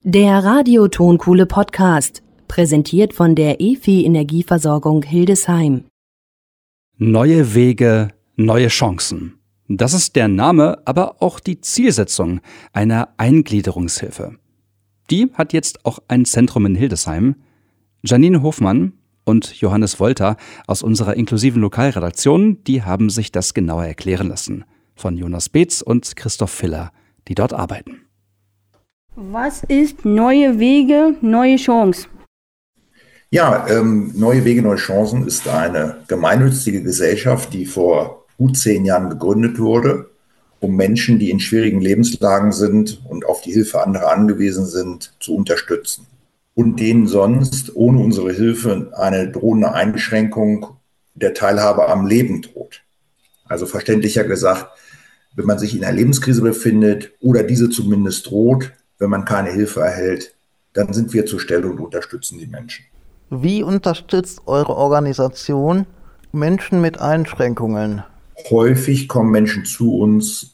Der Radio-Tonkuhle Podcast, präsentiert von der EFI Energieversorgung Hildesheim. Neue Wege, neue Chancen. Das ist der Name, aber auch die Zielsetzung einer Eingliederungshilfe. Die hat jetzt auch ein Zentrum in Hildesheim. Janine Hofmann und Johannes Wolter aus unserer inklusiven Lokalredaktion, die haben sich das genauer erklären lassen. Von Jonas Beetz und Christoph Filler, die dort arbeiten. Was ist Neue Wege, neue Chance? Ja, Neue Wege, neue Chancen ist eine gemeinnützige Gesellschaft, die vor gut 10 Jahren gegründet wurde, um Menschen, die in schwierigen Lebenslagen sind und auf die Hilfe anderer angewiesen sind, zu unterstützen. Und denen sonst ohne unsere Hilfe eine drohende Einschränkung der Teilhabe am Leben droht. Also verständlicher gesagt, wenn man sich in einer Lebenskrise befindet oder diese zumindest droht, wenn man keine Hilfe erhält, dann sind wir zur Stelle und unterstützen die Menschen. Wie unterstützt eure Organisation Menschen mit Einschränkungen? Häufig kommen Menschen zu uns,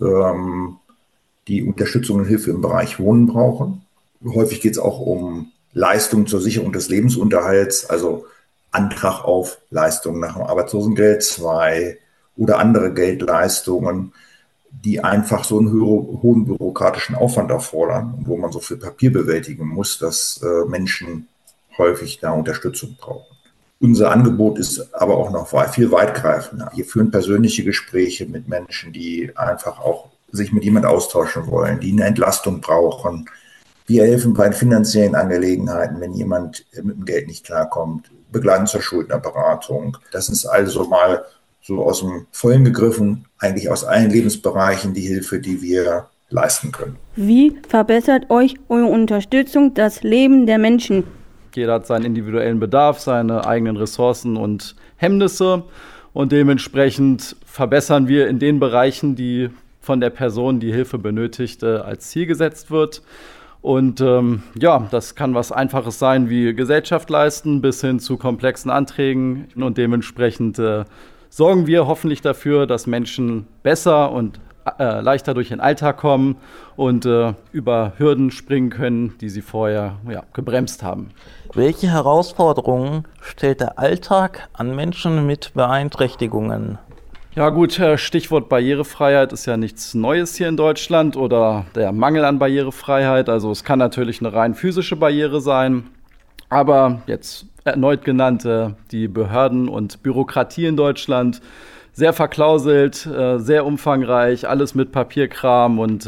die Unterstützung und Hilfe im Bereich Wohnen brauchen. Häufig geht es auch um Leistungen zur Sicherung des Lebensunterhalts, also Antrag auf Leistungen nach dem Arbeitslosengeld 2 oder andere Geldleistungen, die einfach so einen hohen bürokratischen Aufwand erfordern und wo man so viel Papier bewältigen muss, dass Menschen häufig da Unterstützung brauchen. Unser Angebot ist aber auch noch viel weitgreifender. Wir führen persönliche Gespräche mit Menschen, die einfach auch sich mit jemand austauschen wollen, die eine Entlastung brauchen. Wir helfen bei finanziellen Angelegenheiten, wenn jemand mit dem Geld nicht klarkommt, begleiten zur Schuldnerberatung. Das ist also mal so aus dem Vollen gegriffen, eigentlich aus allen Lebensbereichen die Hilfe, die wir leisten können. Wie verbessert euch eure Unterstützung das Leben der Menschen? Jeder hat seinen individuellen Bedarf, seine eigenen Ressourcen und Hemmnisse und dementsprechend verbessern wir in den Bereichen, die von der Person, die Hilfe benötigt, als Ziel gesetzt wird. Und das kann was Einfaches sein wie Gesellschaft leisten bis hin zu komplexen Anträgen und dementsprechend sorgen wir hoffentlich dafür, dass Menschen besser und leichter durch den Alltag kommen und über Hürden springen können, die sie vorher gebremst haben. Welche Herausforderungen stellt der Alltag an Menschen mit Beeinträchtigungen? Ja gut, Stichwort Barrierefreiheit ist ja nichts Neues hier in Deutschland oder der Mangel an Barrierefreiheit. Also es kann natürlich eine rein physische Barriere sein, aber jetzt erneut genannt, die Behörden und Bürokratie in Deutschland, sehr verklauselt, sehr umfangreich, alles mit Papierkram und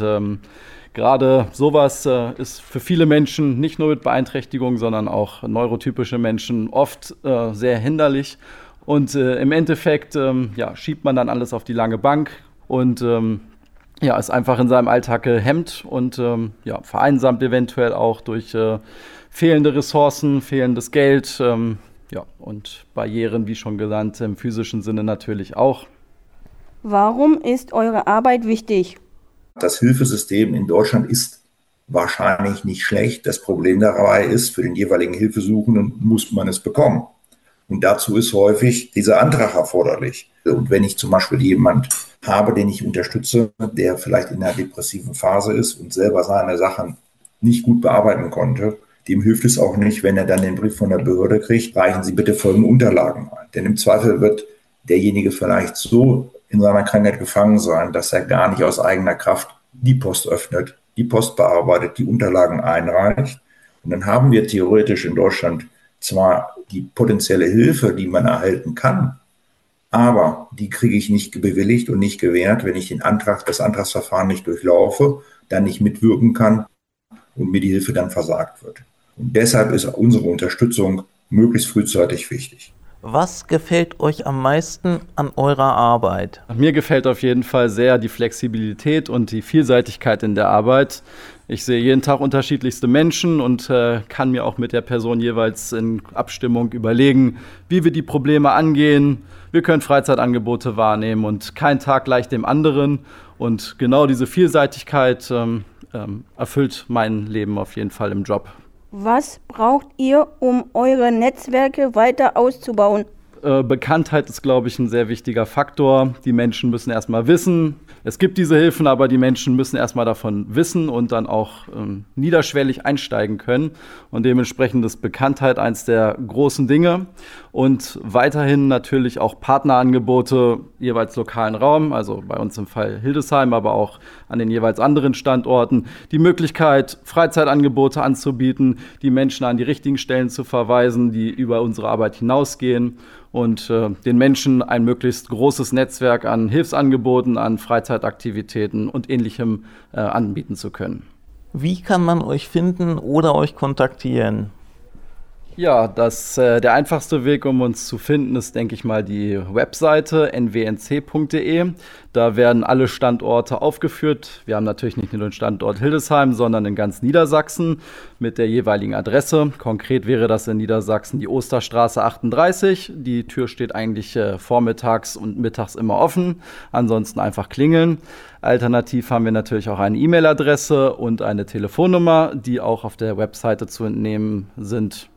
gerade sowas ist für viele Menschen, nicht nur mit Beeinträchtigung, sondern auch neurotypische Menschen oft sehr hinderlich. Und im Endeffekt schiebt man dann alles auf die lange Bank und ist einfach in seinem Alltag gehemmt und vereinsamt eventuell auch durch fehlende Ressourcen, fehlendes Geld und Barrieren, wie schon genannt, im physischen Sinne natürlich auch. Warum ist eure Arbeit wichtig? Das Hilfesystem in Deutschland ist wahrscheinlich nicht schlecht. Das Problem dabei ist, für den jeweiligen Hilfesuchenden muss man es bekommen. Und dazu ist häufig dieser Antrag erforderlich. Und wenn ich zum Beispiel jemand habe, den ich unterstütze, der vielleicht in einer depressiven Phase ist und selber seine Sachen nicht gut bearbeiten konnte, dem hilft es auch nicht, wenn er dann den Brief von der Behörde kriegt, reichen Sie bitte folgende Unterlagen ein. Denn im Zweifel wird derjenige vielleicht so in seiner Krankheit gefangen sein, dass er gar nicht aus eigener Kraft die Post öffnet, die Post bearbeitet, die Unterlagen einreicht. Und dann haben wir theoretisch in Deutschland zwar die potenzielle Hilfe, die man erhalten kann, aber die kriege ich nicht bewilligt und nicht gewährt, wenn ich das Antragsverfahren nicht durchlaufe, dann nicht mitwirken kann und mir die Hilfe dann versagt wird. Und deshalb ist unsere Unterstützung möglichst frühzeitig wichtig. Was gefällt euch am meisten an eurer Arbeit? Mir gefällt auf jeden Fall sehr die Flexibilität und die Vielseitigkeit in der Arbeit. Ich sehe jeden Tag unterschiedlichste Menschen und kann mir auch mit der Person jeweils in Abstimmung überlegen, wie wir die Probleme angehen. Wir können Freizeitangebote wahrnehmen und kein Tag gleich dem anderen. Und genau diese Vielseitigkeit erfüllt mein Leben auf jeden Fall im Job. Was braucht ihr, um eure Netzwerke weiter auszubauen? Bekanntheit ist, glaube ich, ein sehr wichtiger Faktor. Die Menschen müssen erstmal wissen, es gibt diese Hilfen, aber die Menschen müssen erstmal davon wissen und dann auch niederschwellig einsteigen können. Und dementsprechend ist Bekanntheit eins der großen Dinge. Und weiterhin natürlich auch Partnerangebote, jeweils lokalen Raum, also bei uns im Fall Hildesheim, aber auch an den jeweils anderen Standorten. Die Möglichkeit, Freizeitangebote anzubieten, die Menschen an die richtigen Stellen zu verweisen, die über unsere Arbeit hinausgehen. Und den Menschen ein möglichst großes Netzwerk an Hilfsangeboten, an Freizeitaktivitäten und Ähnlichem anbieten zu können. Wie kann man euch finden oder euch kontaktieren? Ja, der einfachste Weg, um uns zu finden, ist, denke ich mal, die Webseite nwnc.de. Da werden alle Standorte aufgeführt. Wir haben natürlich nicht nur den Standort Hildesheim, sondern in ganz Niedersachsen mit der jeweiligen Adresse. Konkret wäre das in Niedersachsen die Osterstraße 38. Die Tür steht eigentlich vormittags und mittags immer offen. Ansonsten einfach klingeln. Alternativ haben wir natürlich auch eine E-Mail-Adresse und eine Telefonnummer, die auch auf der Webseite zu entnehmen sind.